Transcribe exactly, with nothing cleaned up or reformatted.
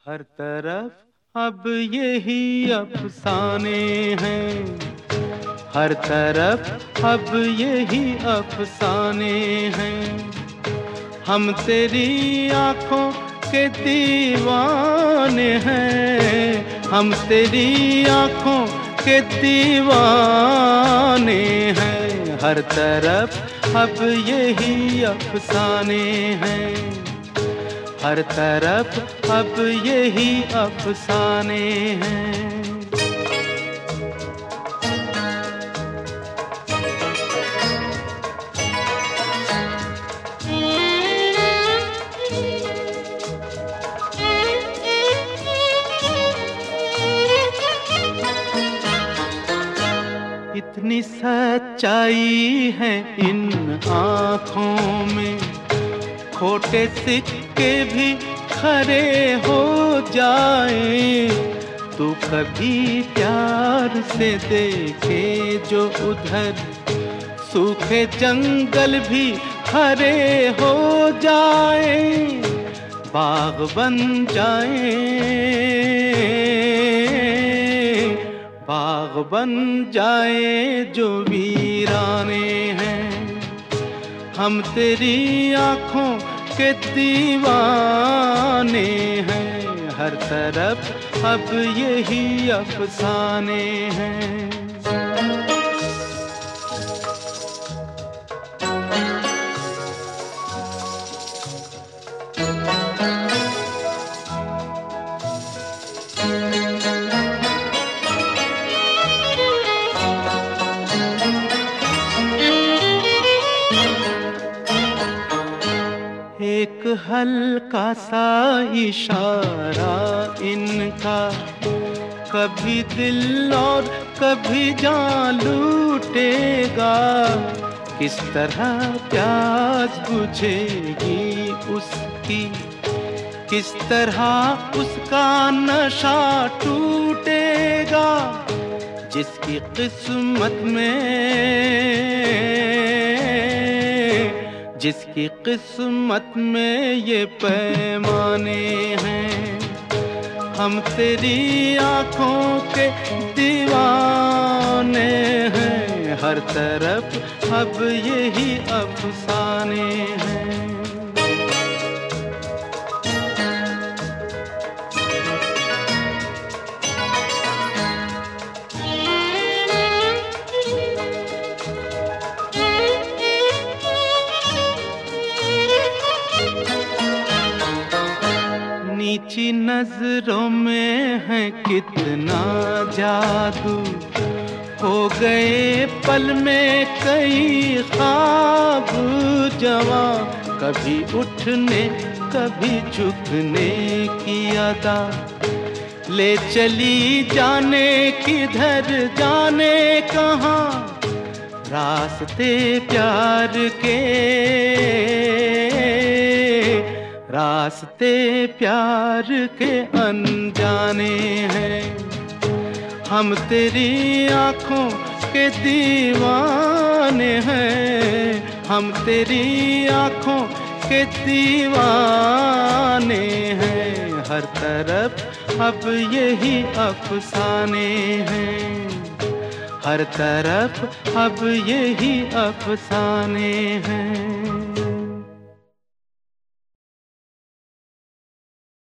हर तरफ अब यही अफसाने हैं, हर तरफ अब यही अफसाने हैं। हम तेरी आँखों के दीवाने हैं, हम तेरी आँखों के दीवाने हैं। हर तरफ अब यही अफसाने हैं, हर तरफ अब यही अफसाने हैं। इतनी सच्चाई है इन आँखों में, खोटे सिक्के भी खरे हो जाए। तू कभी प्यार से देखे जो उधर, सूखे जंगल भी हरे हो जाए, बाग बन जाए, बाग बन जाए जो वीराने हैं। हम तेरी आँखों के दीवाने हैं, हर तरफ अब यही अफसाने हैं। एक हल्का सा इशारा इनका, कभी दिल और कभी जान लूटेगा। किस तरह प्यास बुझेगी उसकी, किस तरह उसका नशा टूटेगा। जिसकी किस्मत में, जिसकी किस्मत में ये पैमाने हैं। हम तेरी आँखों के दीवाने हैं, हर तरफ अब यही अफसाने हैं। नीची नजरों में है कितना जादू, हो गए पल में कई ख्वाब जवां। कभी उठने कभी झुकने की अदा, ले चली जाने किधर जाने कहाँ। रास्ते प्यार के, रास्ते प्यार के अनजाने हैं। हम तेरी आँखों के दीवाने हैं, हम तेरी आँखों के दीवाने हैं। हर तरफ अब यही अफसाने हैं, हर तरफ अब यही अफसाने हैं।